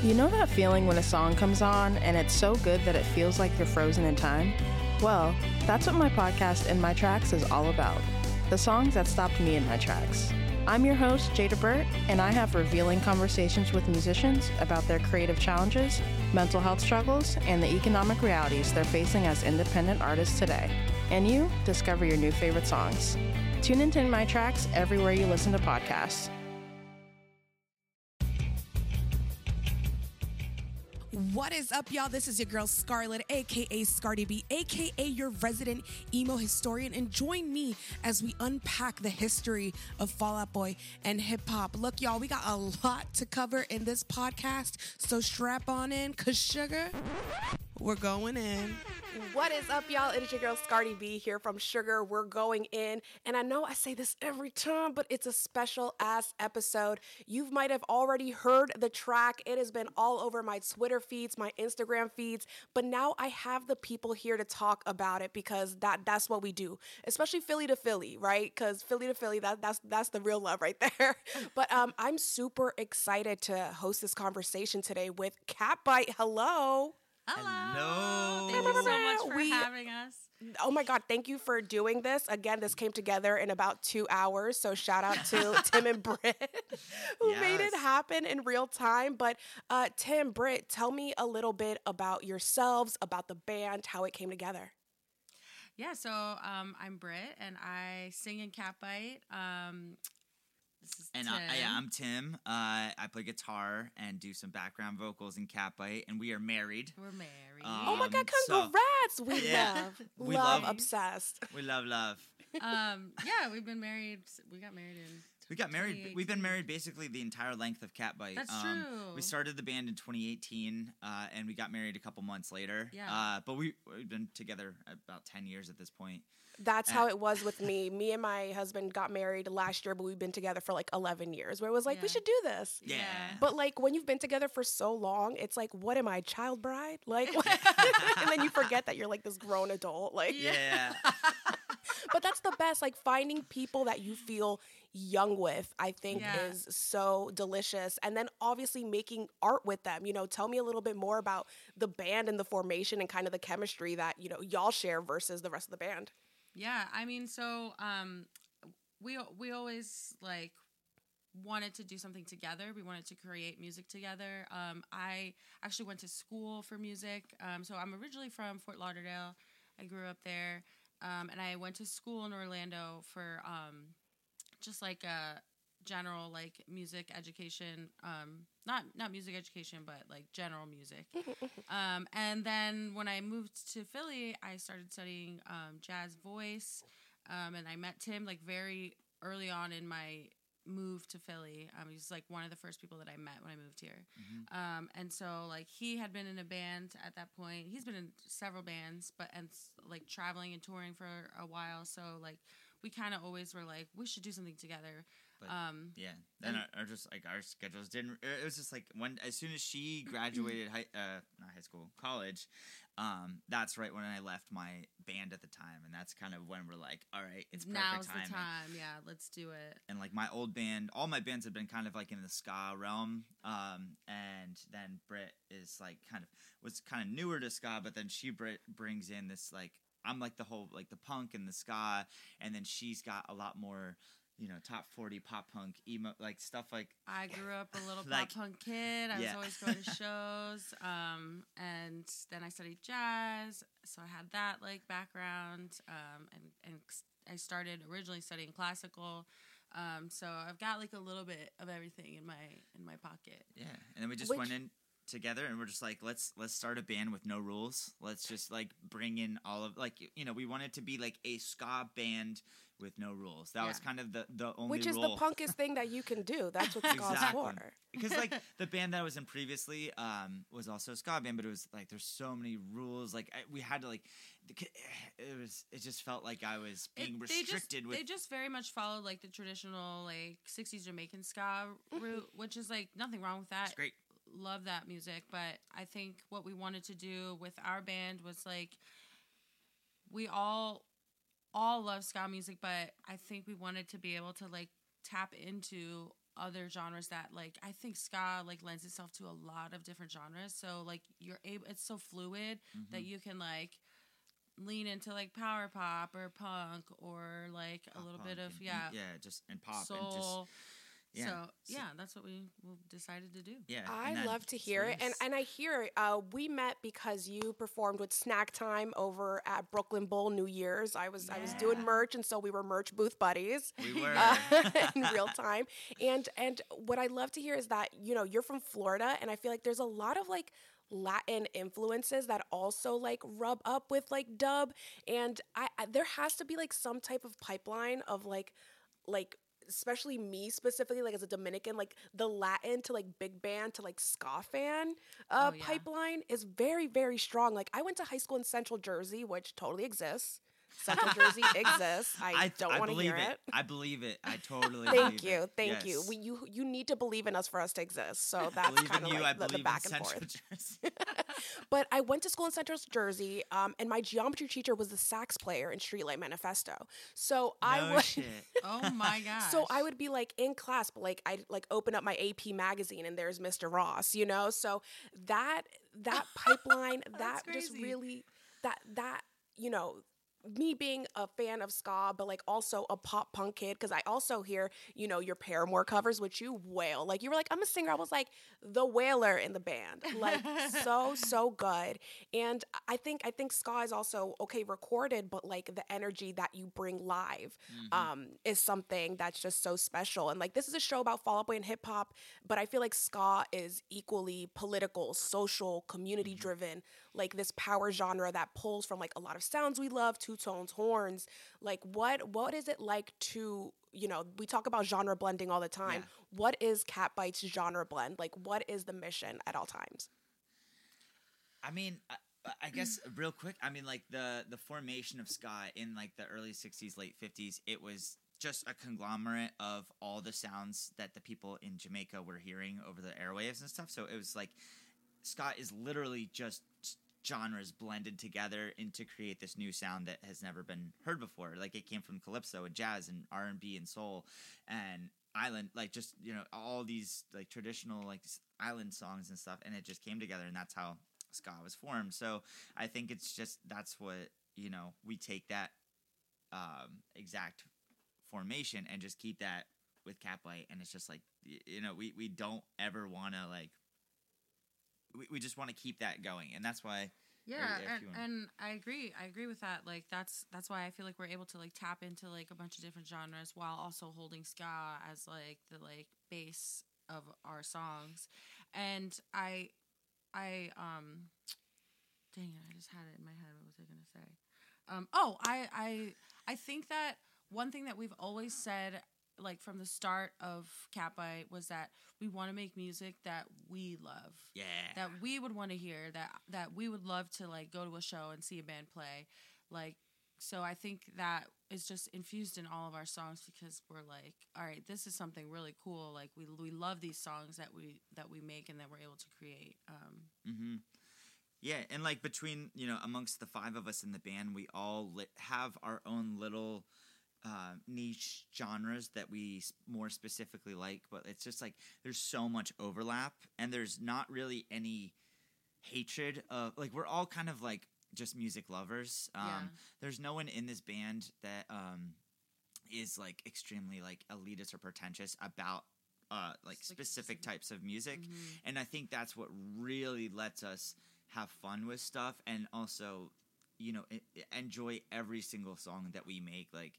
You know that feeling when a song comes on and it's so good that it feels like you're frozen in time? Well, that's what my podcast In My Tracks is all about. The songs that stopped me in my tracks. I'm your host, Jada Burt, and I have revealing conversations with musicians about their creative challenges, mental health struggles, and the economic realities they're facing as independent artists today. And you discover your new favorite songs. Tune into In My Tracks everywhere you listen to podcasts. What is up, y'all? This is your girl Scarlett, aka Scardi B, aka your resident emo historian, and join me as we unpack the history of Fall Out Boy and hip hop. Look, y'all, we got a lot to cover in this podcast, so strap on in, cause sugar, we're going in. What is up, y'all? It is your girl Scardi B here from Sugar. We're going in. And I know I say this every time, but it's a special ass episode. You might have already heard the track. It has been all over my Twitter feeds, my Instagram feeds. But now I have the people here to talk about it because that's what we do. Especially Philly to Philly, right? Because Philly to Philly, that's the real love right there. But I'm super excited to host this conversation today with Catbite. Hello. Hello. Thank you so much for having us. Oh my God, thank you for doing this. Again, this came together in about 2 hours. So shout out to Tim and Britt who made it happen in real time. But Tim, Britt, tell me a little bit about yourselves, about the band, how it came together. Yeah, so I'm Britt and I sing in Catbite. This is And Tim. I'm Tim. I play guitar and do some background vocals in Catbite, and we are married. We're married. Oh my God, so- congrats! We love, love- obsessed. We love. Yeah, we've been married. We got married in. We got married. 2018. We've been married basically the entire length of Catbite. That's true. We started the band in 2018, and we got married a couple months later. Yeah. But we've been together about 10 years at this point. That's how it was with me. Me and my husband got married last year, but we've been together for like 11 years, where it was like, we Yeah. should do this. Yeah. But like when you've been together for so long, it's like, what am I, child bride? Like, and then you forget that you're like this grown adult. Like, Yeah. but that's the best. Like finding people that you feel young with, I think Yeah. is so delicious. And then obviously making art with them. You know, tell me a little bit more about the band and the formation and kind of the chemistry that, you know, y'all share versus the rest of the band. Yeah, I mean, so we always like wanted to do something together. We wanted to create music together. I actually went to school for music. So I'm originally from Fort Lauderdale. I grew up there, and I went to school in Orlando for just like a general like music education. Not music education, but like general music. And then when I moved to Philly, I started studying jazz voice. And I met Tim like very early on in my move to Philly. He's like one of the first people that I met when I moved here. And so like he had been in a band at that point. He's been in several bands, like traveling and touring for a while. So like we kind of always were like, we should do something together. But yeah, then our schedules didn't. It was just like as soon as she graduated not high school, college. That's right when I left my band at the time, and that's kind of when we're like, all right, it's perfect Now's timing. the time. Yeah, let's do it. And like my old band, all my bands have been kind of like in the ska realm. And then Britt is like was kind of newer to ska, but then Britt brings in this like I'm like the whole like the punk and the ska, and then she's got a lot more. You know, top 40 pop punk emo like stuff like I grew up a little Like- pop punk kid. I was Yeah. always going to shows. And then I studied jazz, so I had that like background. And I started originally studying classical. So I've got like a little bit of everything in my pocket. yeah, and then we just went in together and we're just like let's start a band with no rules. Let's just like bring in all of like you know we wanted to be like a ska band with no rules. That was kind of the only Which is rule. the punkest thing that you can do. That's what ska's for. Because like the band that I was in previously was also a ska band, but it was like there's so many rules. Like we had to like it just felt like I was being restricted. They just very much followed like the traditional like 60s Jamaican ska route, which is like nothing wrong with that. It's great. Love that music, but I think what we wanted to do with our band was like we all love ska music, but I think we wanted to be able to like tap into other genres that like I think ska like lends itself to a lot of different genres. So like you're able, it's so fluid that you can like lean into like power pop or punk or like a little bit of just and pop soul. and just So that's what we decided to do. Yeah, I love to hear it, and I hear we met because you performed with Snack Time over at Brooklyn Bowl New Year's. I was doing merch, and so we were merch booth buddies. We were in real time. And what I love to hear is that you're from Florida, and I feel like there's a lot of like Latin influences that also like rub up with like dub, and I there has to be like some type of pipeline of like especially me specifically, like as a Dominican, like the Latin to like big band to like ska fan pipeline is very, very strong. Like I went to high school in Central Jersey, which totally exists. Central Jersey exists. I don't want to hear it. I believe it. I totally Thank believe it. Thank you. You need to believe in us for us to exist. So that's kind of like the back and forth. But I went to school in Central Jersey, and my geometry teacher was the sax player in Streetlight Manifesto. So Oh my gosh. So I would be like in class, but like I'd like open up my AP magazine and there's Mr. Ross, So that pipeline, that just really that me being a fan of ska, but like also a pop punk kid, because I also hear, your Paramore covers, which you wail. Like you were like, I'm a singer. I was like the wailer in the band. Like so good. And I think ska is also recorded, but like the energy that you bring live is something that's just so special. And like this is a show about Fall Out Boy and hip hop, but I feel like ska is equally political, social, community driven. Like this power genre that pulls from like a lot of sounds we love, two tones, horns. Like what is it like to, we talk about genre blending all the time. Yeah. What is Catbite's genre blend? Like what is the mission at all times? I mean, I guess real quick, I mean like the formation of ska in like the early 60s, late 50s, it was just a conglomerate of all the sounds that the people in Jamaica were hearing over the airwaves and stuff. So it was like ska is literally just genres blended together to create this new sound that has never been heard before. Like it came from calypso and jazz and R&B and soul and island, like just all these like traditional like island songs and stuff, and it just came together, and that's how ska was formed. So I think it's just that's what we take that exact formation and just keep that with Catbite, and it's just like we don't ever want to like. We just want to keep that going, and that's why. Yeah, and I agree. I agree with that. Like that's why I feel like we're able to like tap into like a bunch of different genres while also holding ska as like the like base of our songs. And I dang it, I just had it in my head. What was I gonna say? I think that one thing that we've always said, like from the start of Catbite, was that we want to make music that we love. Yeah. That we would want to hear, that we would love to like go to a show and see a band play. Like, so I think that is just infused in all of our songs, because we're like, all right, this is something really cool. Like we love these songs that we make and that we're able to create. Yeah, and like between, amongst the five of us in the band, we all have our own little niche genres that we more specifically like, but it's just like there's so much overlap, and there's not really any hatred of like we're all kind of like just music lovers. There's no one in this band that is like extremely like elitist or pretentious about like specific types of music, and I think that's what really lets us have fun with stuff, and also enjoy every single song that we make. Like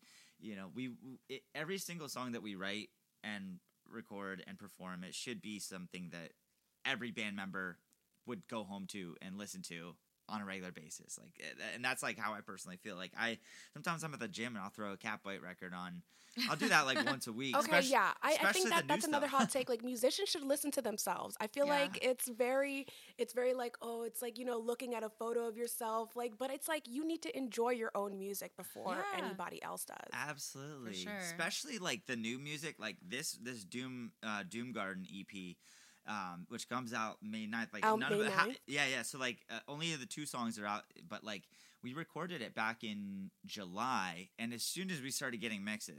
every single song that we write and record and perform, it should be something that every band member would go home to and listen to on a regular basis. Like, and that's like how I personally feel. Like sometimes I'm at the gym and I'll throw a Catbite record on. I'll do that like once a week. Okay, yeah. I think that's another hot take. Like musicians should listen to themselves. I feel like it's very like, oh, it's like, looking at a photo of yourself. Like, but it's like you need to enjoy your own music before anybody else does. Absolutely. For sure. Especially like the new music, like this Doom Garden EP. Which comes out May 9th. Like none of it. Yeah. So like only the 2 songs are out, but like we recorded it back in July, and as soon as we started getting mixes,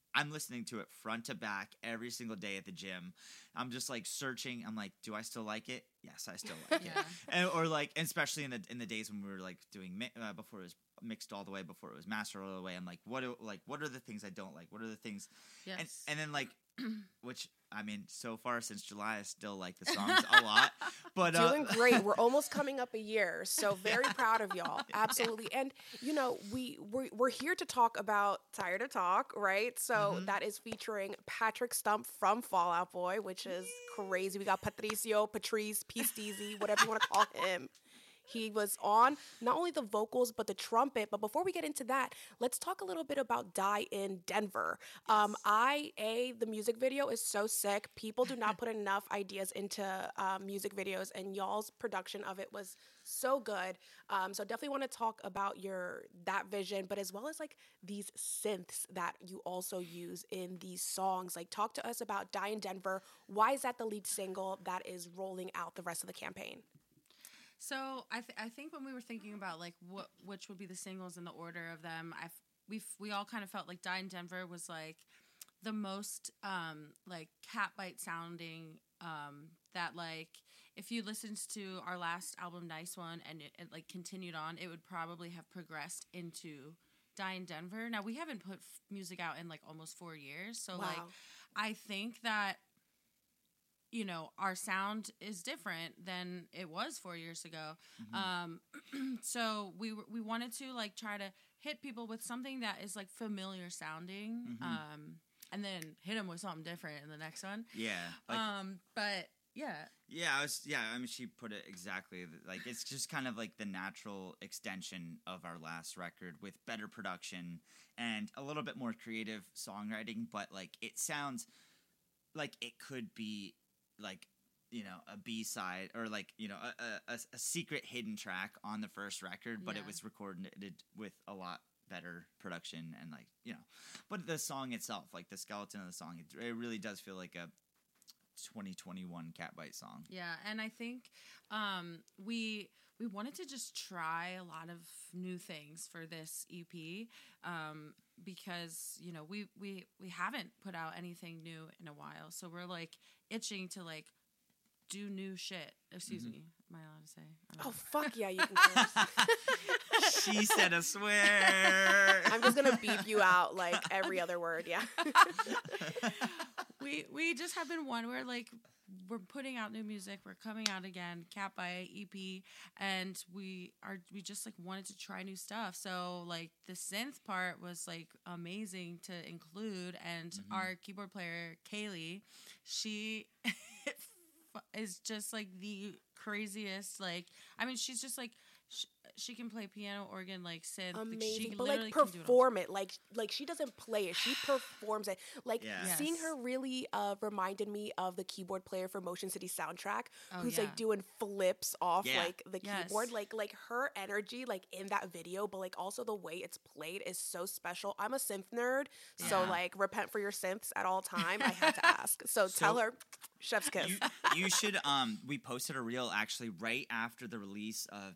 I'm listening to it front to back every single day at the gym. I'm just like searching. I'm like, do I still like it? Yes, I still like it. And, or like, especially in the days when we were like doing before it was mixed all the way, before it was mastered all the way. I'm like, what are the things I don't like? What are the things? Yes. And then like, which I mean, so far since July, I still like the songs a lot. But doing great. We're almost coming up a year, so very proud of y'all. Absolutely. And you know, we're here to talk about Tired to Talk, right? So that is featuring Patrick Stump from Fall Out Boy, which is crazy. We got Patrice, P. Steezy, whatever you want to call him. He was on not only the vocals, but the trumpet. But before we get into that, let's talk a little bit about Die in Denver. The music video is so sick. People do not put enough ideas into music videos, and y'all's production of it was so good. So definitely want to talk about that vision, but as well as like these synths that you also use in these songs. Like, talk to us about Die in Denver. Why is that the lead single that is rolling out the rest of the campaign? So I think when we were thinking about like which would be the singles in the order of them, we all kind of felt like Die in Denver was like the most like Catbite sounding, that like if you listened to our last album Nice One and it like continued on, it would probably have progressed into Die in Denver. Now we haven't put music out in like almost 4 years, so Wow. like I think that, you know, our sound is different than it was 4 years ago. So we wanted to like try to hit people with something that is like familiar sounding, and then hit them with something different in the next one. Yeah. Like, but yeah. Yeah, I mean, she put it exactly. Like, it's just kind of like the natural extension of our last record with better production and a little bit more creative songwriting, but like it sounds like it could be like, you know, a B-side or like, you know, a secret hidden track on the first record, but it was recorded with a lot better production and like, you know, but the song itself, like the skeleton of the song, it really does feel like a 2021 Catbite song. Yeah, and I think we wanted to just try a lot of new things for this EP, because, you know, we haven't put out anything new in a while, so we're like itching to like do new shit. Excuse me, am I allowed to say? Oh, fuck yeah, you can curse. She said a swear. I'm just gonna beep you out like every other word. Yeah. We just have been one where like we're putting out new music, we're coming out again, Catbite EP, and we just like wanted to try new stuff. So like the synth part was like amazing to include, and our keyboard player Kaylee, she is just like the craziest. Like, I mean, she's just like she can play piano, organ, like synth. Amazing, like, but like perform it. Like she doesn't play it; she performs it. Like seeing her really reminded me of the keyboard player for Motion City Soundtrack, who's like doing flips off like the keyboard. Like her energy, like in that video, but like also the way it's played is so special. I'm a synth nerd, so like repent for your synths at all time. I had to ask. So tell her, chef's kiss. You should. We posted a reel actually right after the release of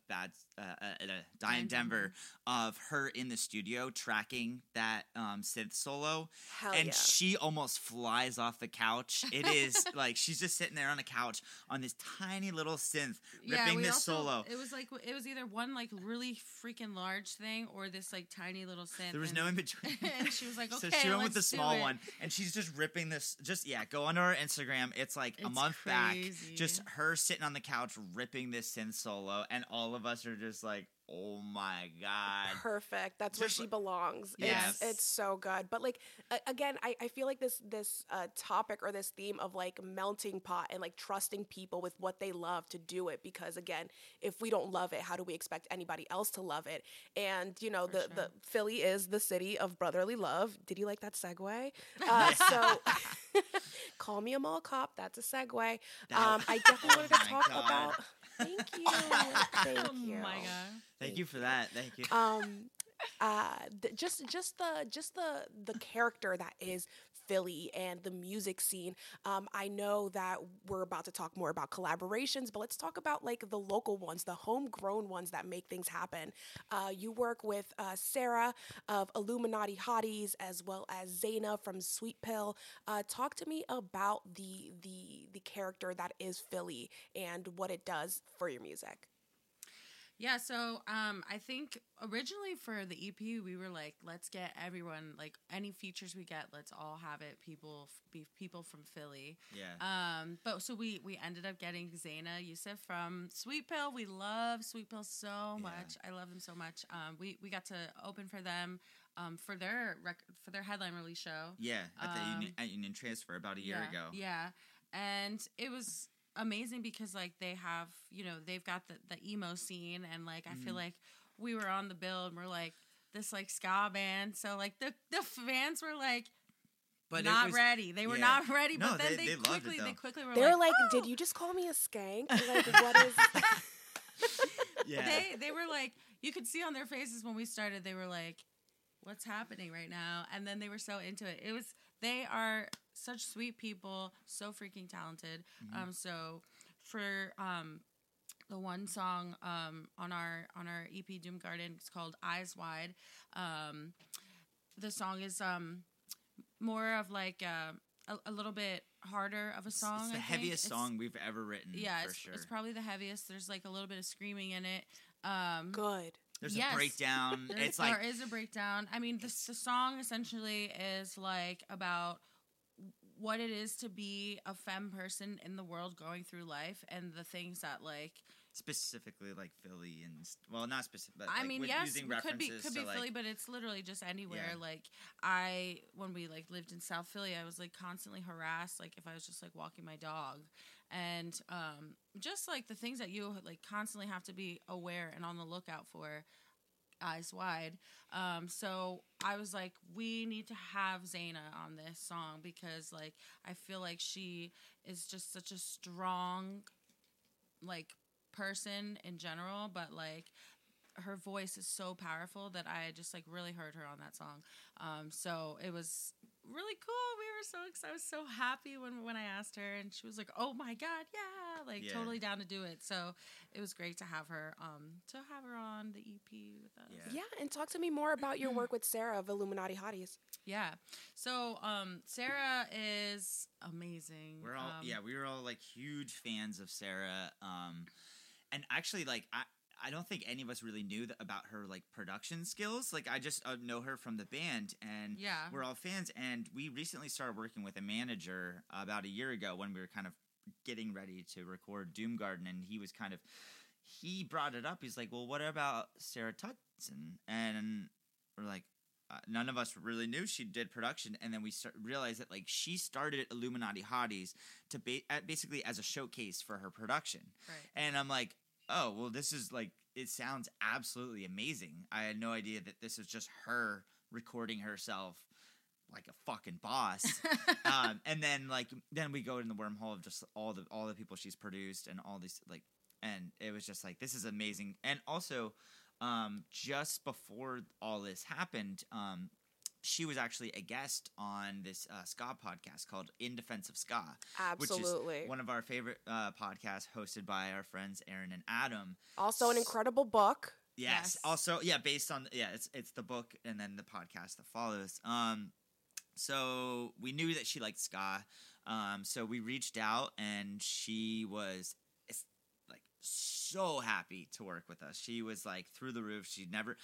Die in Denver of her in the studio tracking that synth solo. Hell and yeah. she almost flies off the couch. It is like she's just sitting there on the couch on this tiny little synth ripping this solo. It was like it was either one like really freaking large thing or this like tiny little synth. There was no in between. And she was like, okay, so she went with the let's do small it. one, and she's just ripping this. Just go onto her Instagram. It's like a month back, just her sitting on the couch ripping this synth solo, and all of us are just like, oh my god, perfect. That's where she belongs. Yes. It's so good. But like again, I feel like this topic or this theme of like melting pot and like trusting people with what they love to do it, because again, if we don't love it, how do we expect anybody else to love it? And you know, the Philly is the city of brotherly love. Did you like that segue? So call me a mall cop. That's a segue. I definitely wanted to talk about. Thank you. Thank you. Oh my god. Thank you for that. Thank you. Just the character that is Philly and the music scene. I know that we're about to talk more about collaborations, but let's talk about like the local ones, the homegrown ones that make things happen. You work with Sarah of Illuminati Hotties as well as Zaina from Sweet Pill. Talk to me about the character that is Philly and what it does for your music. Yeah, so I think originally for the EP, we were like, let's get everyone, like any features we get, let's all have it be people from Philly. Yeah. But so we ended up getting Zaina Yusuf from Sweet Pill. We love Sweet Pill so much. I love them so much. We got to open for them for their headline release show. Yeah, at Union Transfer about a year ago. Yeah, and it was amazing because like they have, they've got the emo scene, and like I feel like we were on the bill and we're like this like ska band, so like the fans were like not ready. They were not ready, no, but then they quickly were they were like, oh! did you just call me a skank? Like, what is Yeah. They were like, you could see on their faces when we started, they were like, what's happening right now? And then they were so into it. They are such sweet people, so freaking talented. So for the one song on our EP Doom Garden, it's called Eyes Wide. The song is more of like a little bit harder of a song. It's the heaviest song we've ever written. Yeah, for sure. It's probably the heaviest. There's like a little bit of screaming in it. good? There's a breakdown. There is a breakdown. I mean, the song essentially is like about what it is to be a femme person in the world going through life, and the things that like specifically like Philly and not specific. But, I like, mean, yes, using could be to, Philly, but it's literally just anywhere. Yeah. Like when we like lived in South Philly, I was like constantly harassed. Like if I was just like walking my dog, and just like the things that you like constantly have to be aware and on the lookout for. Eyes Wide. So I was like, we need to have Zaina on this song because like I feel like she is just such a strong like person in general, but like her voice is so powerful that I just like really heard her on that song. So it was really cool. We were so excited. I was so happy when I asked her, and she was like, "Oh my god, yeah!" Totally down to do it. So it was great to have her on the EP with us. Yeah, and talk to me more about your work with Sarah of Illuminati Hotties. Yeah. So Sarah is amazing. We're all we were all like huge fans of Sarah. And actually, like I don't think any of us really knew about her like production skills. Like I just know her from the band, and we're all fans. And we recently started working with a manager about a year ago when we were kind of getting ready to record Doom Garden, and he brought it up. He's like, "Well, what about Sarah Tutson?" And we're like, none of us really knew she did production, and then we realized that like she started Illuminati Hotties to basically as a showcase for her production. Right. And I'm like, oh, well, this is like, it sounds absolutely amazing. I had no idea that this is just her recording herself like a fucking boss. And then we go in the wormhole of just all the people she's produced and all these like, and it was just like, this is amazing. And also, just before all this happened, she was actually a guest on this ska podcast called In Defense of Ska. Absolutely. Which is one of our favorite podcasts hosted by our friends Aaron and Adam. Also an incredible book. Yes. Also, based on, it's the book and then the podcast that follows. So we knew that she liked ska. So we reached out, and she was like so happy to work with us. She was like through the roof. She never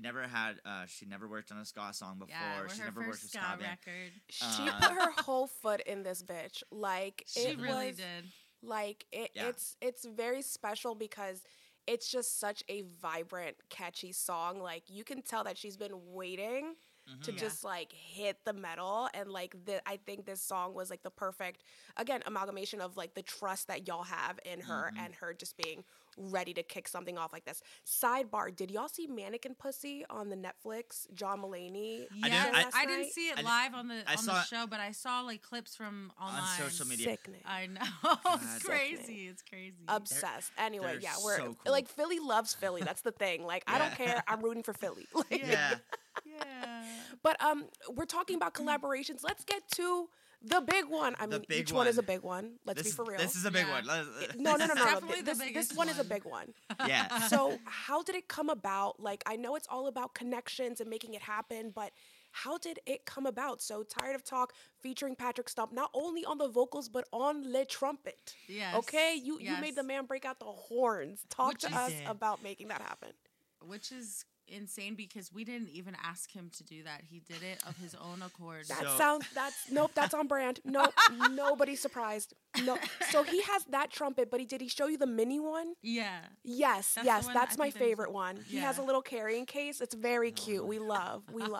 worked on a ska song before. Yeah, she her never first worked with ska ska band. record. She put her whole foot in this bitch. Like She really did. Like it's very special because it's just such a vibrant, catchy song. Like you can tell that she's been waiting to just like hit the metal, and like I think this song was like the perfect amalgamation of like the trust that y'all have in her and her just being ready to kick something off like this. Sidebar, did y'all see Mannequin Pussy on the Netflix? John Mulaney. Yes, I didn't see it live on the show, but I saw like clips from online. On social media. Sickening. I know. It's crazy. It's crazy. Obsessed. Anyway, they're we're so cool. like Philly loves Philly. That's the thing. Like I don't care. I'm rooting for Philly. Like, Yeah. Yeah. But we're talking about collaborations. Let's get to the big one. I mean, big each one is a one. big one. Let's be for real. This is a big Yeah. one. No. Definitely the This biggest one is a one. big one. Yeah. So how did it come about? Like, I know it's all about connections and making it happen, but how did it come about? So Tired of Talk featuring Patrick Stump, not only on the vocals, but on le trumpet. Yes. Okay? You Yes. made the man break out the horns. Talk Which to is- us He did. about making that happen. Which is insane because we didn't even ask him to do that. He did it of his own accord. That's on brand. Nope, nobody's surprised. No. So he has that trumpet, but did he show you the mini one? Yeah. Yes, That's the yes, one that's I my think there's- favorite one. He has a yeah. little carrying case. It's very cute. We love.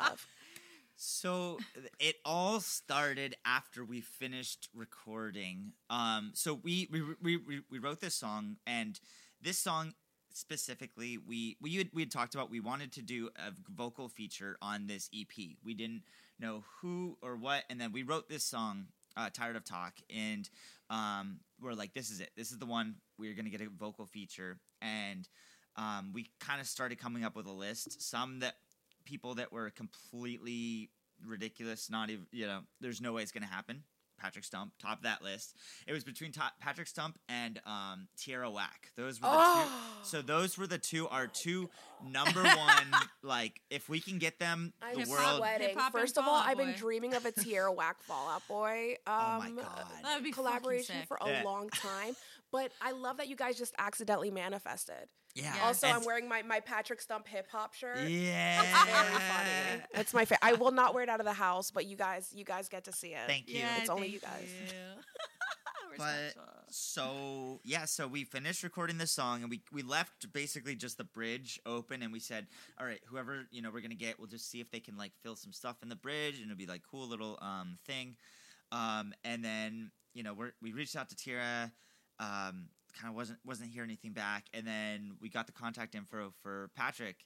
So it all started after we finished recording. So we wrote this song, and this song specifically, we had talked about we wanted to do a vocal feature on this EP. We didn't know who or what, and then we wrote this song, Tired of Talk, and we're like, this is it. This is the one. We're gonna get a vocal feature, and we kind of started coming up with a list. Some that people that were completely ridiculous, not even, there's no way it's gonna happen. Patrick Stump, top of that list. It was between Patrick Stump and Tierra Whack. Those were the two. So those were our two number one. Like, if we can get them, I'm the world. sweating. Hip-hop and First of all, Fall Out I've been Boy. dreaming of a Tierra Whack Fall Out Boy Oh my god. That would be collaboration fucking sick. for a Yeah. long time. But I love that you guys just accidentally manifested. Yeah. Yeah. Also, And- I'm wearing my Patrick Stump hip hop shirt. Yeah. Very funny. It's my favorite. I will not wear it out of the house, but you guys get to see it. Thank you. Yeah, It's only thank you guys. We're But special. so we finished recording this song, and we left basically just the bridge open, and we said, all right, whoever we're gonna get, we'll just see if they can like fill some stuff in the bridge, and it'll be like cool little thing. And then we reached out to Tierra, kind of wasn't hearing anything back, and then we got the contact info for Patrick,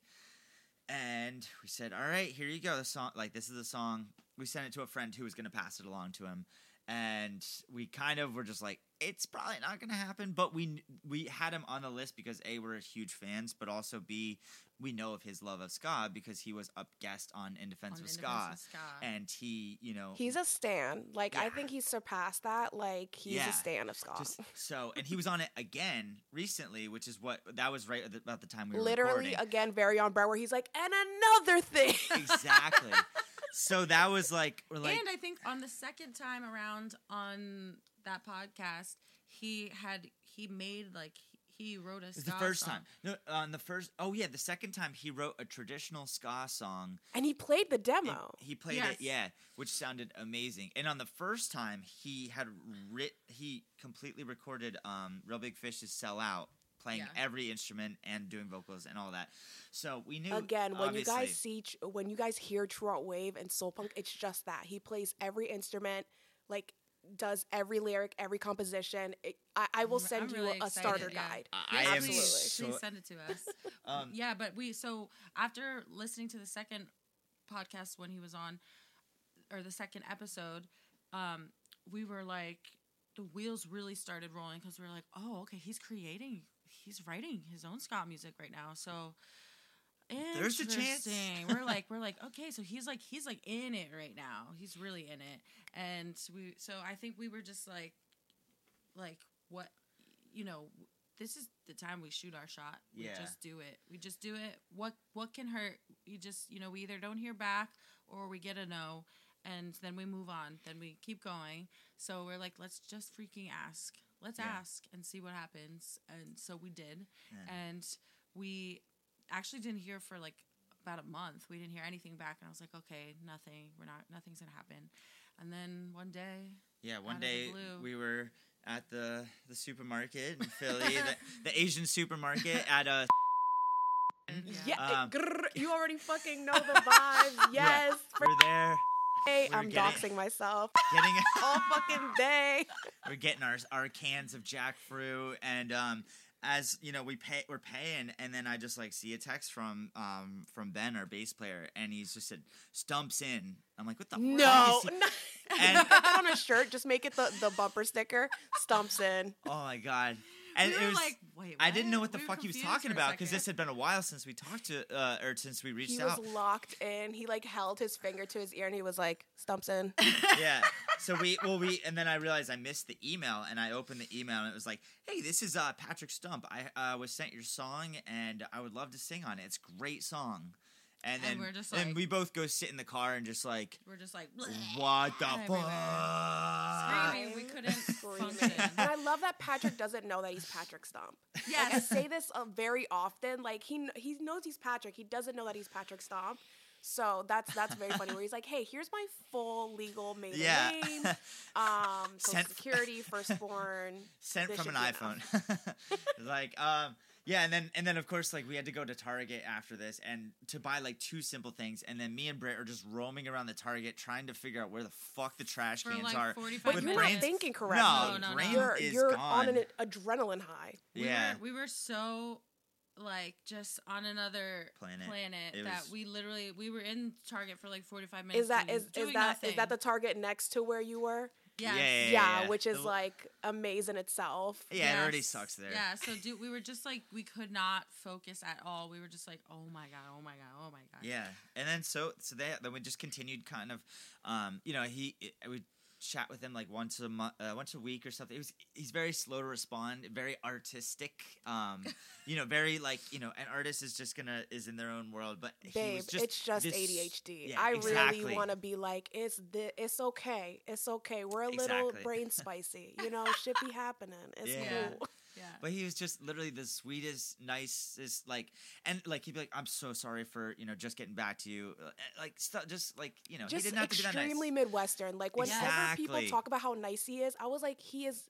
and we said, all right, here you go, the song, like, this is the song. We sent it to a friend who was gonna pass it along to him. And we kind of were just like, it's probably not going to happen. But we had him on the list because A, we're huge fans, but also B, we know of his love of ska because he was a guest on In Defense of Ska. And he, He's a stan. Like, I Yeah. think he's surpassed that. Like, he's Yeah. a stan of ska. and he was on it again recently, which is that was right about the time we were Literally, recording. again, very on brand, where he's like, and another thing. Exactly. So that was like, we're like, And I think on the second time around on that podcast, he wrote a it's ska the first song. time. No, on the first, the second time he wrote a traditional ska song. And he played the And demo. he played Yes. it, yeah, which sounded amazing. And on the first time, he completely recorded Real Big Fish's "Sell Out," playing Yeah. every instrument and doing vocals and all that. So we knew Again, when you obviously- guys when you guys hear True Art Wave and Soul Punk, it's just that he plays every instrument, like does every lyric, every composition. I will send I'm you really a excited, starter yeah. guide. I Yes, am Absolutely. so Please send it to us. um, Yeah, but so after listening to the second podcast when he was on, or the second episode, we were like, the wheels really started rolling because we were like, oh, okay, he's writing his own ska music right now. So There's a chance. interesting. We're like, okay, so he's like in it right now. He's really in it, and so I think we were just like what, this is the time we shoot our shot. We Yeah. just do it. We just do it. What can hurt? You just, we either don't hear back or we get a no, and then we move on. Then we keep going. So we're like, let's just freaking ask. Let's Yeah. ask and see what happens. And so we did. Yeah. And we actually didn't hear for like about a month. We didn't hear anything back. And I was like, okay, nothing's going to happen. And then one day, one out of the day blue. we were at the supermarket in Philly, the Asian supermarket at a. Yeah, Um, you already fucking know the vibes. Yes. We're there. Hey, we're I'm getting- doxing myself Getting all fucking day. we're getting our cans of jackfruit, and as we're paying, and then I just like see a text from Ben, our bass player, and he's just said "Stumps in." I'm like, what the No, fuck is he-" no. And Put that on a shirt. Just make it the bumper sticker. Stumps in. oh my god, And we it were was like, wait, I didn't know what the We were fuck he was confused talking for a about because second. this had been a while since we talked to or since we reached He out. was locked in. He like held his finger to his ear and he was like, Stumpson. Yeah. So and then I realized I missed the email, and I opened the email, and it was like, "Hey, this is Patrick Stump. I was sent your song, and I would love to sing on it. It's a great song." And then we're just and like- we both go sit in the car and just like, We're just like, what the everywhere. fuck? Screaming. We couldn't Screaming. function. And I love that Patrick doesn't know that he's Patrick Stump. Like, I Yes. say this very often. Like he knows he's Patrick. He doesn't know that he's Patrick Stump. So that's very funny. Where he's like, "Hey, here's my full legal maiden Yeah. name, social Sent- security, firstborn, Sent This from an should be iPhone. Like, yeah, and then of course, like, we had to go to Target after this and to buy like two simple things, and then me and Britt are just roaming around the Target trying to figure out where the fuck the trash For, cans like, are. 45 But With you're minutes. not thinking correctly. No, No. brain is You're gone. on an adrenaline high. Yeah. We were so like just on another Planet. It that was- we were in Target for like 45 minutes. Is that doing is nothing. that the Target next to where you were? Yes. Yeah, which is The- like amazing itself. Yeah, it already Yes. sucks there. Yeah, so we were just like we could not focus at all. We were just like, oh my god, oh my god, oh my god. Yeah, and then then we just continued kind of, I would chat with him like once a week or something. He's very slow to respond, very artistic, very like an artist is in their own world, but he Babe, was just it's just this- ADHD. Yeah, I exactly. really want to be like, it's okay. It's okay. We're a little Exactly. brain spicy. Shit be happening. It's Yeah. cool. Yeah. But he was just literally the sweetest, nicest, like, and like he'd be like, "I'm so sorry for just getting back to you," like just like he Just didn't have to be that nice. extremely Midwestern. Like whenever people Exactly. talk about how nice he is, I was like, his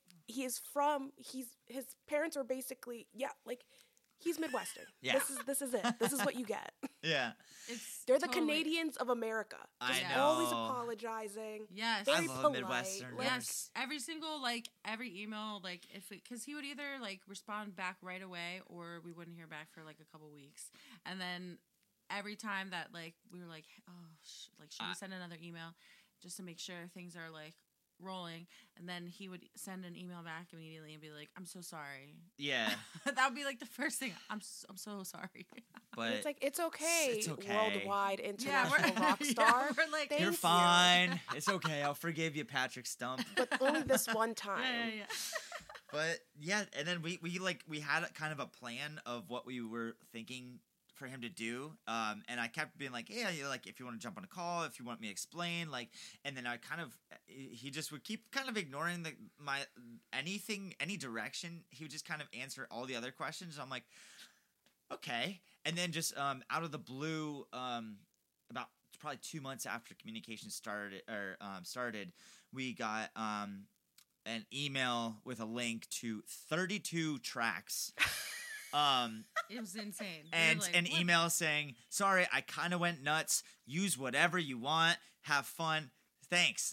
parents are basically like he's Midwestern. Yeah. This is it. This is what you get. Yeah, It's They're the totally- Canadians of America. I Just know. always apologizing. Yes. Very I love polite. Midwesterners. Like, Yes, every single every email because he would either like respond back right away or we wouldn't hear back for like a couple weeks, and then every time that like we were like, oh, should we send another email just to make sure things are like rolling, and then he would send an email back immediately and be like, I'm so sorry. yeah, That would be like the first thing. I'm so sorry. but it's like it's okay, it's okay. worldwide Yeah, international we're- rock yeah, star. we're like, Thank you're you. fine. It's okay. I'll forgive you, Patrick Stump. But only this one time. yeah. But yeah, and then we had kind of a plan of what we were thinking for him to do, and I kept being like, "Yeah, like if you want to jump on a call, if you want me to explain, like," and then he just would keep kind of ignoring any direction. He would just kind of answer all the other questions. I'm like, okay, and then just out of the blue, about probably 2 months after communication started, we got an email with a link to 32 tracks. It was insane. We were And like, an what? email saying, "Sorry, I kind of went nuts. Use whatever you want. Have fun. Thanks."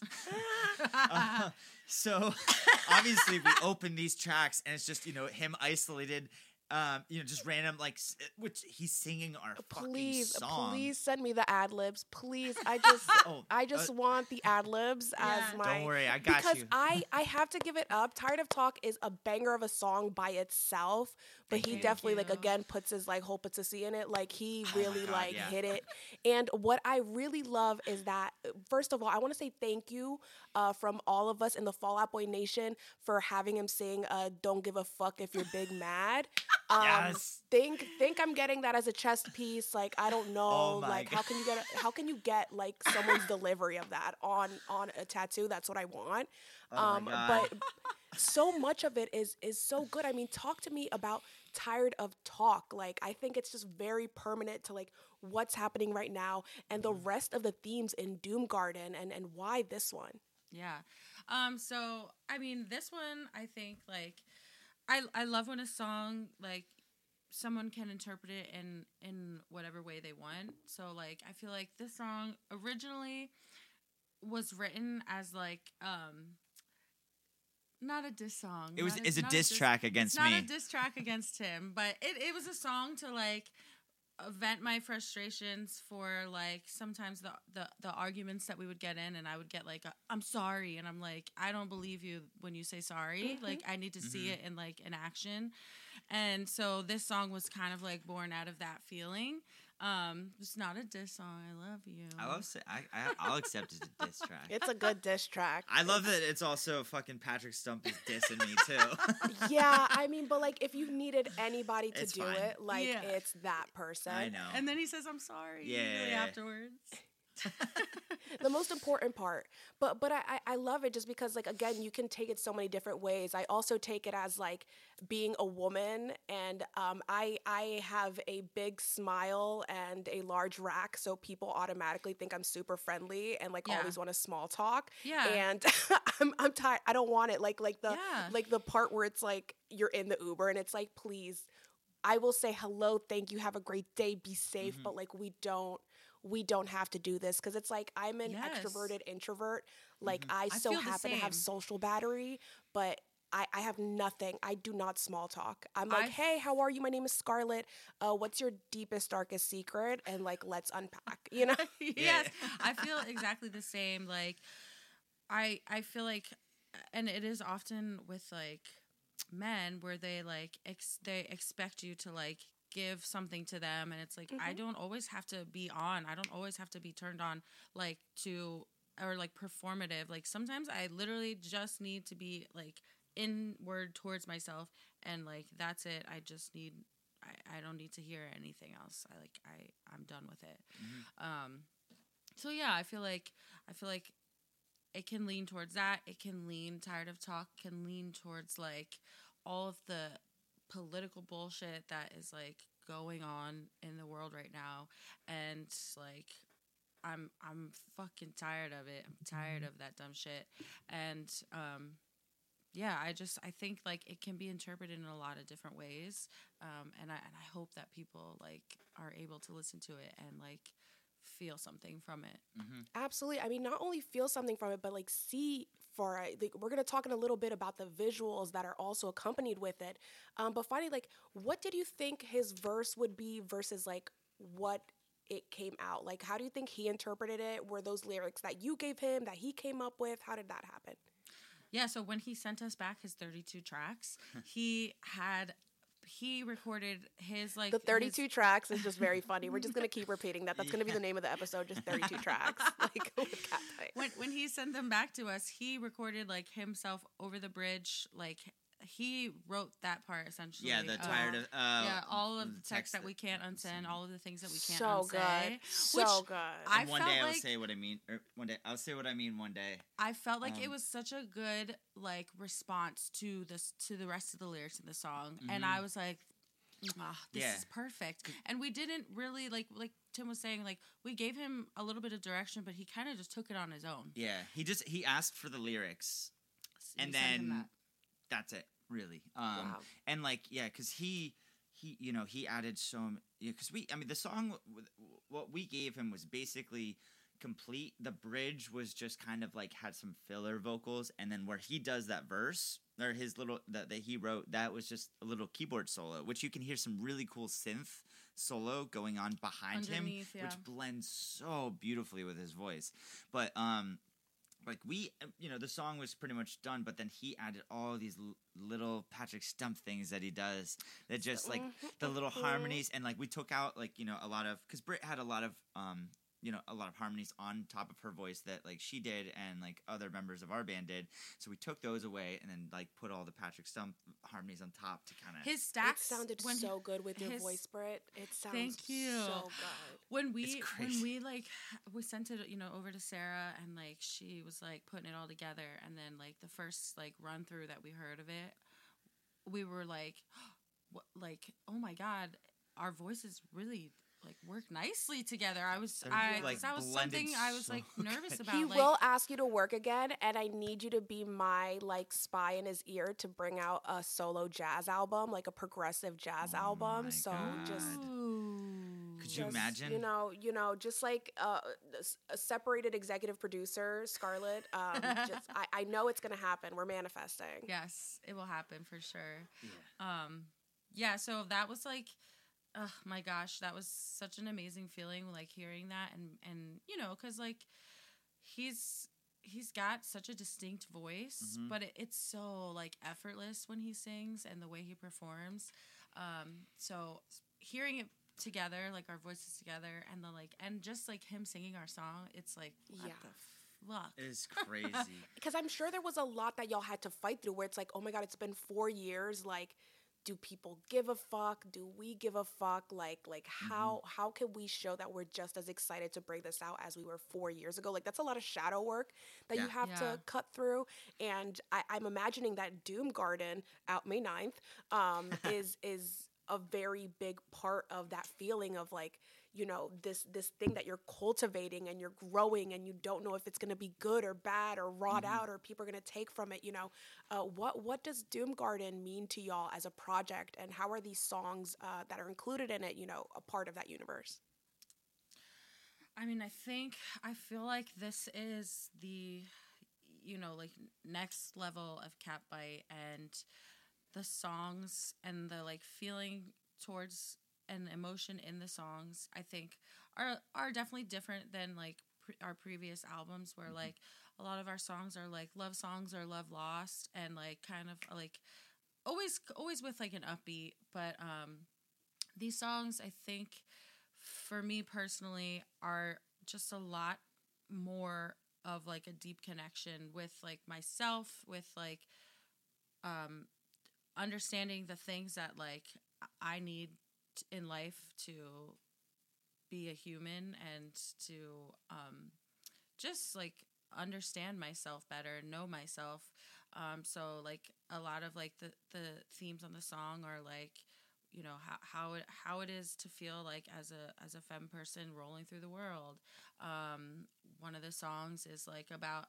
So obviously we open these tracks and it's just him isolated, just random which he's singing our Please, fucking song. please send me the ad libs. Please, Oh, I just want the ad libs as Yeah. my. Don't worry, I got because you. I have to give it up. Tired of Talk is a banger of a song by itself, but he Thank definitely you. again puts his whole patsy in it. Like he really God, yeah. hit it. And what I really love is that first of all, I want to say thank you from all of us in the Fall Out Boy Nation for having him sing "Don't Give a Fuck If You're Big Mad." Yes. Think I'm getting that as a chest piece. Like I don't know. Oh my Like how can you get like someone's delivery of that on a tattoo? That's what I want. Oh my God. But so much of it is so good. I mean, talk to me about Tired of Talk. Like I think it's just very permanent to like what's happening right now and the rest of the themes in Doom Garden and why this one. Yeah. So I mean, this one I think like I love when a song like someone can interpret it in whatever way they want. So like I feel like this song originally was written as like not a diss song. It was not is a not diss track against it's me. not a diss track against him, but it was a song to like vent my frustrations for like sometimes the arguments that we would get in, and I would get like I'm sorry, and I'm like, I don't believe you when you say sorry. Like I need to see it in like an action. And so this song was kind of like born out of that feeling. It's not a diss song. I love you. I'll accept it as a diss track. It's a good diss track. I love that it's also fucking Patrick Stump is dissing me too. Yeah, I mean, but like if you needed anybody to It's do fine. it, like Yeah. it's that person. I know. And then he says, I'm sorry. Yeah. Usually afterwards. The most important part. But I love it just because, like, again, you can take it so many different ways. I also take it as like being a woman, and I have a big smile and a large rack, so people automatically think I'm super friendly and like Yeah. always want to small talk. Yeah. And I'm tired. I don't want it. Like the Yeah. like the part where it's like you're in the Uber and it's like, please, I will say hello, thank you, have a great day, be safe, but like we don't have to do this, because it's like I'm an Yes. extroverted introvert. Like I I so feel the happen to have same. social battery, but I have nothing. I do not small talk. I'm like, I- hey, how are you? My name is Scarlett. What's your deepest, darkest secret? And like, let's unpack, you know? Yes, I feel exactly the same. Like, I feel like, and it is often with like men where they like they expect you to like give something to them, and it's like I don't always have to be on. I don't always have to be turned on, like to or like performative. Like sometimes I literally just need to be like inward towards myself, and like that's it. I just need. I don't need to hear anything else. I'm done with it. So yeah, I feel like it can lean towards that. It can lean tired of talk. Can lean towards like all of the political bullshit that is like going on in the world right now, and like I'm fucking tired of it. I'm tired of that dumb shit, and yeah, I think like it can be interpreted in a lot of different ways, and I hope that people like are able to listen to it and like feel something from it. Absolutely. I mean, not only feel something from it, but like see for it. Like, we're going to talk in a little bit about the visuals that are also accompanied with it. But finally, like, what did you think his verse would be versus like what it came out? Like, how do you think he interpreted it? Were those lyrics that you gave him, that he came up with? How did that happen? Yeah, so when he sent us back his 32 tracks, he recorded his like The 32 tracks is just very funny. We're just going to keep repeating that. That's going to be the name of the episode, just 32 tracks. Like, with Cat Tight. when he sent them back to us, he recorded like himself over the bridge. Like he wrote that part essentially. Yeah, the tired of yeah, all of the text text that we can't unsend, all of the things that we can't So unsay. good. So good. I And one felt day I will like- say what I mean. Or one day I'll say what I mean. One day. I felt like it was such a good like response to the rest of the lyrics in the song, and I was like, this Yeah. is perfect. And we didn't really like Tim was saying, like we gave him a little bit of direction, but he kind of just took it on his own. Yeah, he asked for the lyrics, and We sent him then that. that's it, really. Wow. And like, yeah, because he added some, because the song, what we gave him was basically complete. The bridge was just kind of like had some filler vocals, and then where he does that verse or his little that he wrote, that was just a little keyboard solo, which you can hear some really cool synth solo going on behind him, Underneath, yeah. which blends so beautifully with his voice. But like the song was pretty much done, but then he added all these little Patrick Stump things that he does that just like the little harmonies, and like we took out like a lot of, because Britt had a lot of harmonies on top of her voice that like she did and like other members of our band did, so we took those away and then like put all the Patrick Stump harmonies on top to kind of His It stacks sounded when so good with your his- voice, Britt. It sounds Thank you. so good. when we crazy. like we sent it over to Sarah, and like she was like putting it all together, and then like the first like run through that we heard of it, we were like what, like, oh my god, our voices really like work nicely together. They're, like, that was blended something I was so like nervous good. about. He like, will ask you to work again, and I need you to be my like spy in his ear to bring out a solo jazz album, like a progressive jazz Oh album. my So God. just Could you just, imagine? just like a separated executive producer, Scarlett. I know it's gonna happen. We're manifesting. Yes, it will happen for sure. Yeah, so that was like oh my gosh, that was such an amazing feeling, like hearing that, and you know, because like he's got such a distinct voice, but it's so like effortless when he sings and the way he performs. So hearing it together, like our voices together, and the like, and just like him singing our song, it's like what the fuck? It's crazy. Because I'm sure there was a lot that y'all had to fight through where it's like, oh my God, it's been 4 years. Like, do people give a fuck? Do we give a fuck? Like how can we show that we're just as excited to bring this out as we were 4 years ago? Like, that's a lot of shadow work that you have to cut through. And I'm imagining that Doom Garden out May 9th is a very big part of that feeling of like, you know, this thing that you're cultivating and you're growing and you don't know if it's going to be good or bad or rot out or people are going to take from it, you know. What does Doom Garden mean to y'all as a project, and how are these songs that are included in it, you know, a part of that universe? I mean, I feel like this is the, you know, like next level of Catbite, and the songs and the like feeling towards and emotion in the songs, I think are definitely different than like our previous albums, where like a lot of our songs are like love songs or love lost, and like kind of like always with like an upbeat. But these songs, I think, for me personally, are just a lot more of like a deep connection with like myself, with like understanding the things that like I need in life to be a human, and to just like understand myself better, know myself. So like a lot of like the themes on the song are like, you know, how it is to feel like as a femme person rolling through the world. One of the songs is like about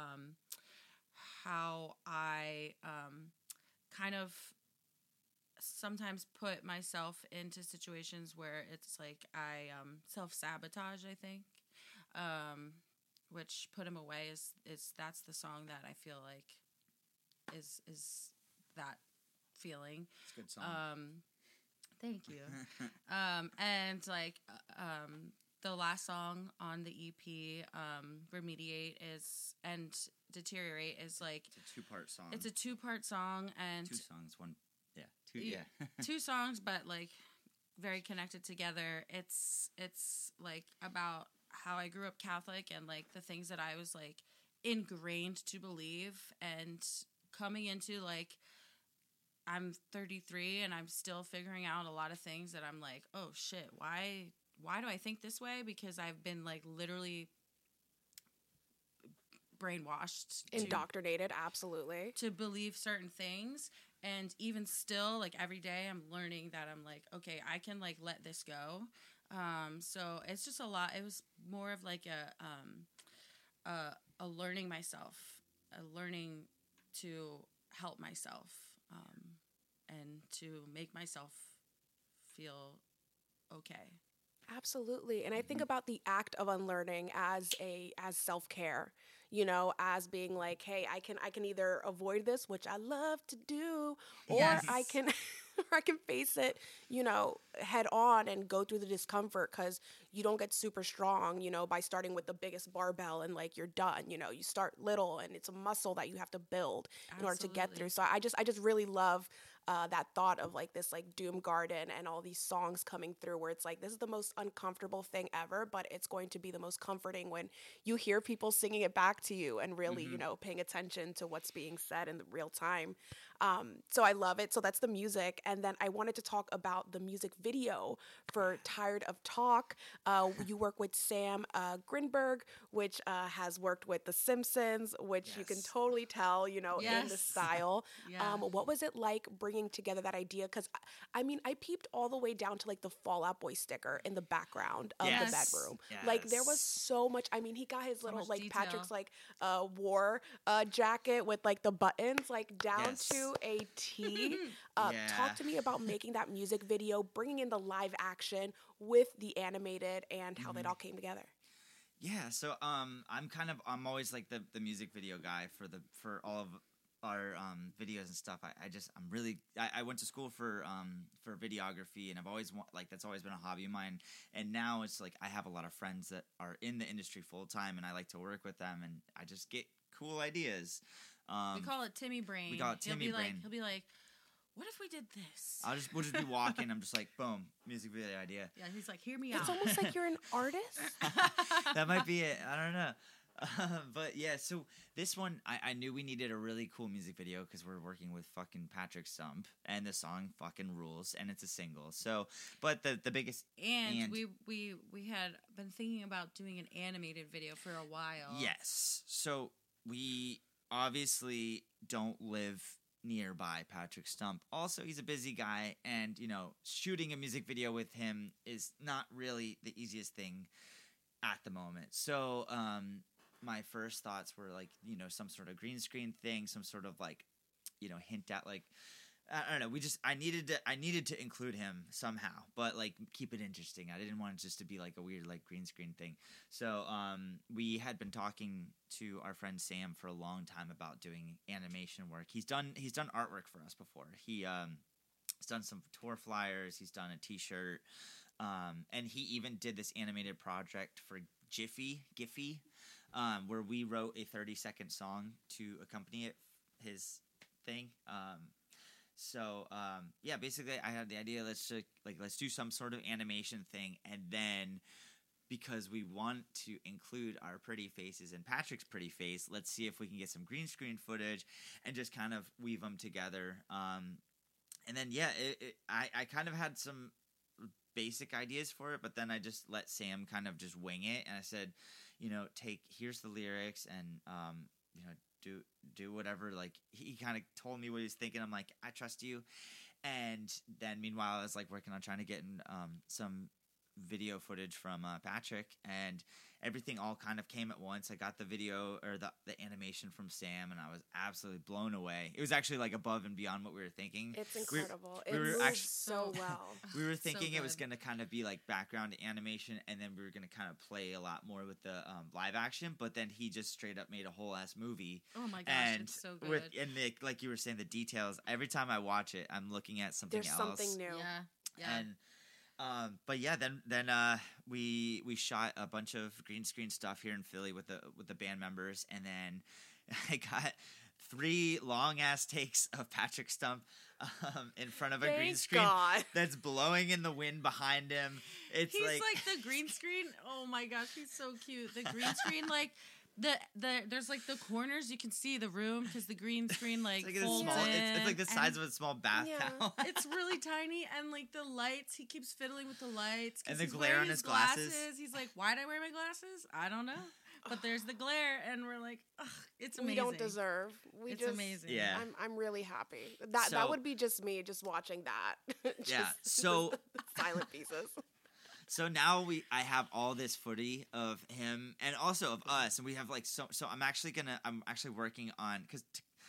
how I kind of sometimes put myself into situations where it's like I self-sabotage, I think, which Put Him Away is that's the song that I feel like is that feeling. It's a good song. Thank you. And like the last song on the EP, Remediate and Deteriorate is like It's a two-part song. It's a two-part song, and two songs, one two songs, but like very connected together. It's like about how I grew up Catholic and like the things that I was like ingrained to believe, and coming into like I'm 33 and I'm still figuring out a lot of things that I'm like, oh shit, why do I think this way? Because I've been like literally brainwashed, Indoctrinated, absolutely, to believe certain things. And even still, like every day I'm learning that I'm like, okay, I can like let this go. So it's just a lot. It was more of like a learning myself, a learning to help myself, and to make myself feel okay. absolutely. And I think about the act of unlearning as self-care, you know, as being like, hey, I can either avoid this, which I love to do, or Yes. I can or I can face it, you know, head on and go through the discomfort, because you don't get super strong, you know, by starting with the biggest barbell and like you're done. You know, you start little and it's a muscle that you have to build in order to get through. So I just really love that thought of like this like Doom Garden and all these songs coming through, where it's like, this is the most uncomfortable thing ever, but it's going to be the most comforting when you hear people singing it back to you and really, you know, paying attention to what's being said in the real time. So I love it. So that's the music. And then I wanted to talk about the music video for Tired of Talk. You work with Sam Grinberg, which has worked with The Simpsons, which you can totally tell, you know, in the style. Yeah. What was it like bringing together that idea? Because, I mean, I peeped all the way down to like the Fall Out Boy sticker in the background of the bedroom. Like, there was so much. I mean, he got his little, like, detail. Patrick's, like, war jacket with, like, the buttons, like, down to a T. Talk to me about making that music video, bringing in the live action with the animated, and how that all came together. Yeah, so I'm always like the music video guy for all of our videos and stuff, I'm really I went to school for videography, and I've always that's always been a hobby of mine. And now it's like I have a lot of friends that are in the industry full time, and I like to work with them, and I just get cool ideas. We call it Timmy Brain. We call it Timmy Brain. He'll be like, what if we did this? We'll just be walking. I'm just like, boom, music video idea. Yeah, he's like, hear me out. It's almost like you're an artist. That might be it. I don't know. But yeah, so this one, I knew we needed a really cool music video because we're working with fucking Patrick Stump, and the song fucking rules, and it's a single. So, but the biggest and we had been thinking about doing an animated video for a while. Yes. So we obviously don't live nearby Patrick Stump. Also, he's a busy guy, and shooting a music video with him is not really the easiest thing at the moment. So, my first thoughts were like, some sort of green screen thing, some sort of like, hint at like, I don't know. I needed to include him somehow, but like keep it interesting. I didn't want it just to be like a weird like green screen thing. So we had been talking to our friend Sam for a long time about doing animation work. He's done artwork for us before. He's done some tour flyers. He's done a T-shirt, and he even did this animated project for Giphy, where we wrote a 30-second song to accompany his thing. So basically I had the idea, let's do some sort of animation thing, and then because we want to include our pretty faces and Patrick's pretty face, let's see if we can get some green screen footage and just kind of weave them together. And then I kind of had some basic ideas for it, but then I just let Sam kind of just wing it, and I said, here's the lyrics, and do whatever. Like, he kind of told me what he was thinking. I'm like, I trust you. And then meanwhile, I was like working on trying to get in some video footage from Patrick, and everything all kind of came at once. I got the video or the animation from Sam, and I was absolutely blown away. It was actually like above and beyond what we were thinking. It's incredible. We were it moves actually so well. We were thinking So it was good. going to kind of be like background animation, and then we were going to kind of play a lot more with the live action, but then he just straight up made a whole ass movie. Oh my gosh, And it's so good. like you were saying, the details, every time I watch it, I'm looking at something There's else. something new. Yeah. And but yeah, then we shot a bunch of green screen stuff here in Philly with the band members, and then I got 3 long ass takes of Patrick Stump in front of a green Thank screen God. that's blowing in the wind behind him. It's He's like the green screen. Oh my gosh, he's so cute. The green screen, like there's like the corners you can see the room because the green screen like it's, folds small, in. it's like the size of a small bath Yeah. towel. It's really tiny, and like the lights, he keeps fiddling with the lights. 'cause And the he's glare wearing on his glasses. He's like, why'd I wear my glasses? I don't know. But there's the glare, and we're like, ugh, it's amazing. We don't deserve. It's amazing. Yeah. I'm really happy. That So- would be just me just watching that. Yeah, so- silent pieces. So now I have all this footage of him and also of us, and we have like so I'm actually working on, because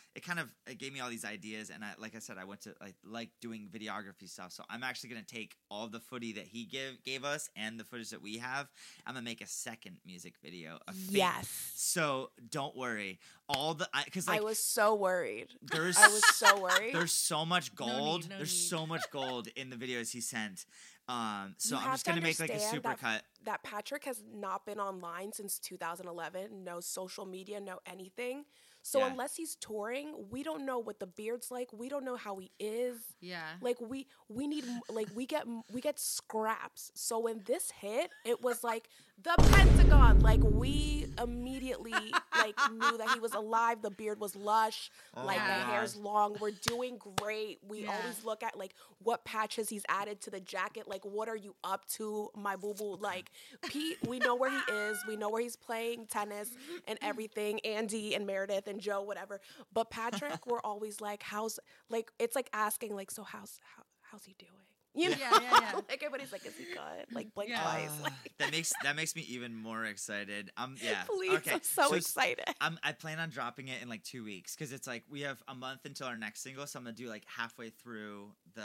it gave me all these ideas, and like I said, I went to like doing videography stuff, so I'm actually gonna take all the footage that he gave us and the footage that we have. I'm gonna make a second music video. Yes. So don't worry, because I was so worried. there's I was so worried. there's so much No gold. need, no There's need. so much gold in the videos he sent. So You I'm have just to gonna make like a understand supercut. that Patrick has not been online since 2011. No social media, no anything. So Yeah. unless he's touring, we don't know what the beard's like. We don't know how he is. Yeah. Like we need like we get scraps. So when this hit, it was like the Pentagon. Like we immediately like knew that he was alive. The beard was lush. Oh like my the God. hair's long. We're doing great. We Yeah. always look at like what patches he's added to the jacket. Like what are you up to, my boo boo? Like Pete, we know where he is. We know where he's playing tennis and everything. Andy and Meredith and Joe, whatever. But Patrick, we're always like, it's like asking like, so how's he doing? You know? Yeah. Like everybody's like, is he good? Like blink Yeah. twice. Like, That makes me even more excited. Yeah. please, Okay. I'm so excited. I plan on dropping it in like 2 weeks, because it's like we have a month until our next single, so I'm gonna do like halfway through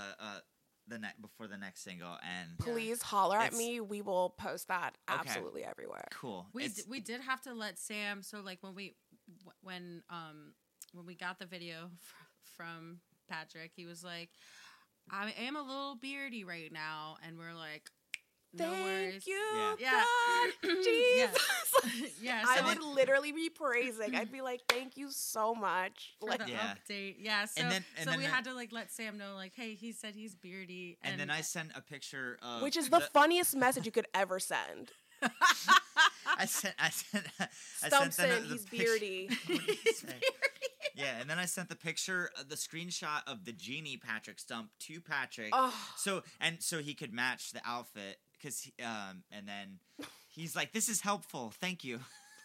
before the next single, and Please holler at It's- me. We will post that Okay. absolutely everywhere. cool. We It's- we did have to let Sam. So like when when we got the video from Patrick, he was like, I am a little beardy right now. And we're like, no worries. Thank you, Yeah. God. Jesus. Yeah, I so would literally be praising. I'd be like, thank you so much. for Like, the Yeah. update. Yeah, so, And then we the- had to like let Sam know, like, hey, he said he's beardy. And then I sent a picture of which is the funniest message you could ever send. I sent Stumpson, them the he's picture- beardy. What did he say? Yeah, and then I sent the picture, the screenshot of the genie Patrick Stump to Patrick, Oh. so he could match the outfit. Because and then he's like, "This is helpful, thank you."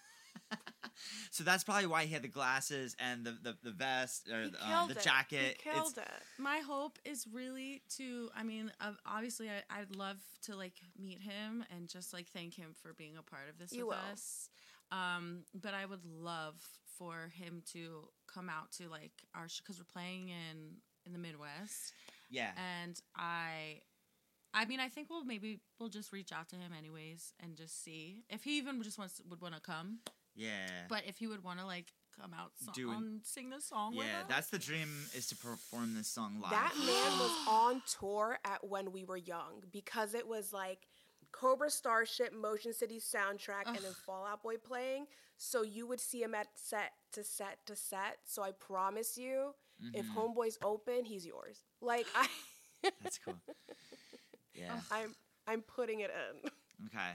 So that's probably why he had the glasses and the vest or He the killed it. jacket. He killed it. my hope is really to, I mean, obviously I'd love to like meet him and just like thank him for being a part of this You with will. us. But I would love for him to come out to like our, because we're playing in the Midwest. Yeah, And I mean, I think we'll just reach out to him anyways and just see if he even just would want to come. yeah, But if he would want to like come out sing this song with yeah. us. That's the dream, is to perform this song live. That man was on tour at When We Were Young because it was like Cobra Starship, Motion City soundtrack, and then Fall Out Boy playing. So you would see him at set to set to set. So I promise you, if Homeboy's open, he's yours. Like That's cool. Yeah. I'm putting it in. Okay.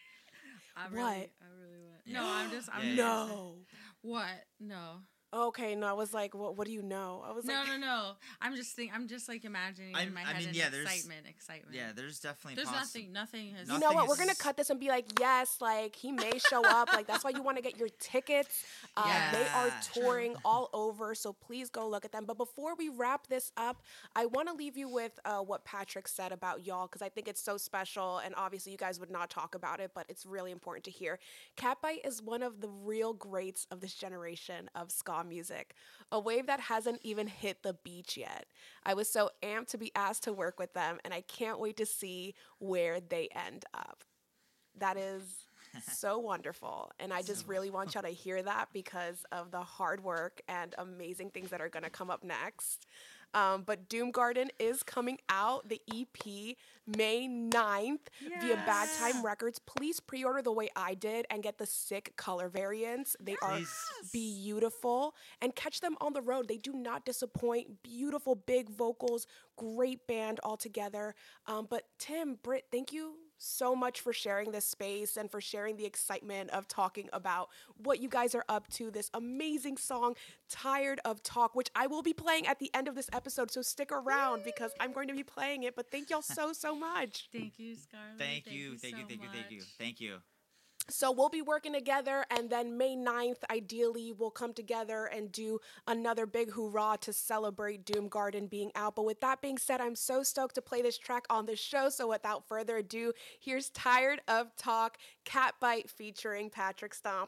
I What? really want. Yeah. No, I'm just. Yeah. No. What? No. Okay, no, I was like, what do you know? I was like, No. I'm just like imagining in my head excitement. Yeah, there's definitely There's nothing has. you know what? Nothing We're gonna is- cut this and be like, yes, like he may show up. Like that's why you want to get your tickets. They are Yeah, touring all over, so please go look at them. But before we wrap this up, I want to leave you with what Patrick said about y'all because I think it's so special. And obviously, you guys would not talk about it, but it's really important to hear. Catbite is one of the real greats of this generation of ska music. A wave that hasn't even hit the beach yet. I was so amped to be asked to work with them, and I can't wait to see where they end up. That is so wonderful. And I just really want y'all to hear that because of the hard work and amazing things that are going to come up next. But Doom Garden is coming out, the EP, May 9th via Bad Time Records. Please pre-order the way I did and get the sick color variants. They are beautiful. And catch them on the road. They do not disappoint. Beautiful, big vocals, great band altogether. But Tim, Britt, thank you so much for sharing this space and for sharing the excitement of talking about what you guys are up to. This amazing song, Tired of Talk, which I will be playing at the end of this episode. So stick around because I'm going to be playing it. But thank y'all so much. Thank you, Scarlett. Thank you. Thank you. So we'll be working together, and then May 9th, ideally, we'll come together and do another big hoorah to celebrate Doom Garden being out. But with that being said, I'm so stoked to play this track on the show. So without further ado, here's Tired of Talk, Catbite featuring Patrick Stump.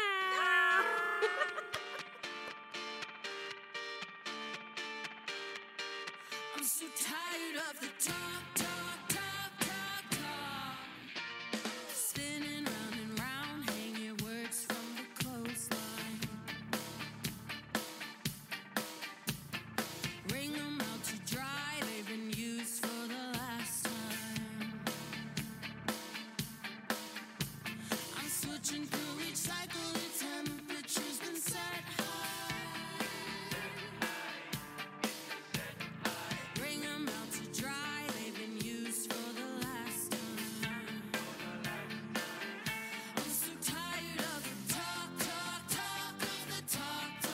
I'm so tired of the talk. Spinning round and round, hanging words from the clothesline. Wring them out to dry, they've been used for the last time. I'm switching through each cycle, the temperature's been set high. Bring 'em out to dry, they've been used for the last time. I'm so tired of the talk of the talk.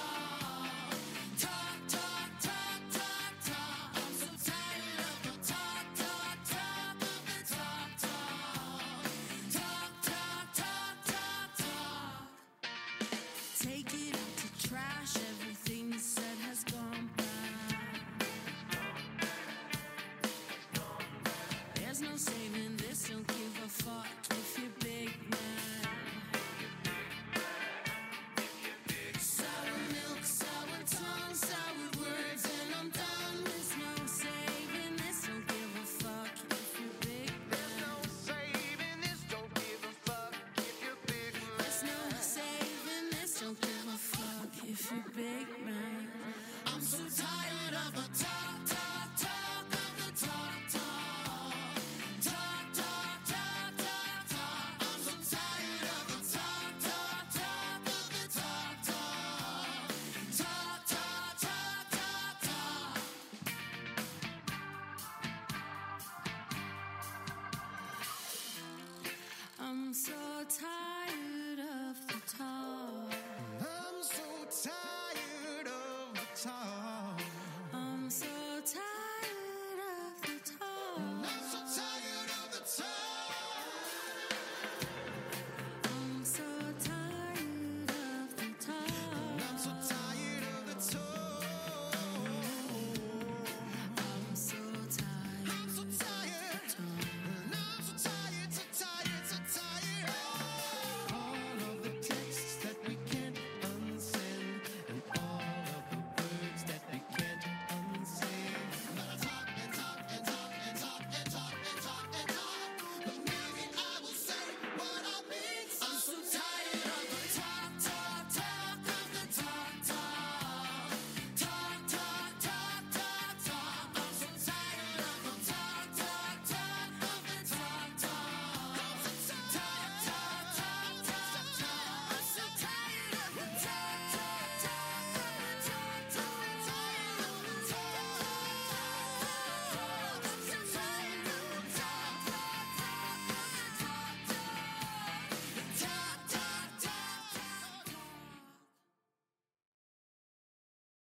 I'm so tired of the talk of the talk. Take it out to trash, everything you said has gone bad. There's no saving this, don't give a fuck if you're big mad. Sour milk, sour tongue, sour words, and I'm done. There's no saving this, don't give a fuck if you're big mad. There's no saving this, don't give a fuck if you're big mad. I'm so tired.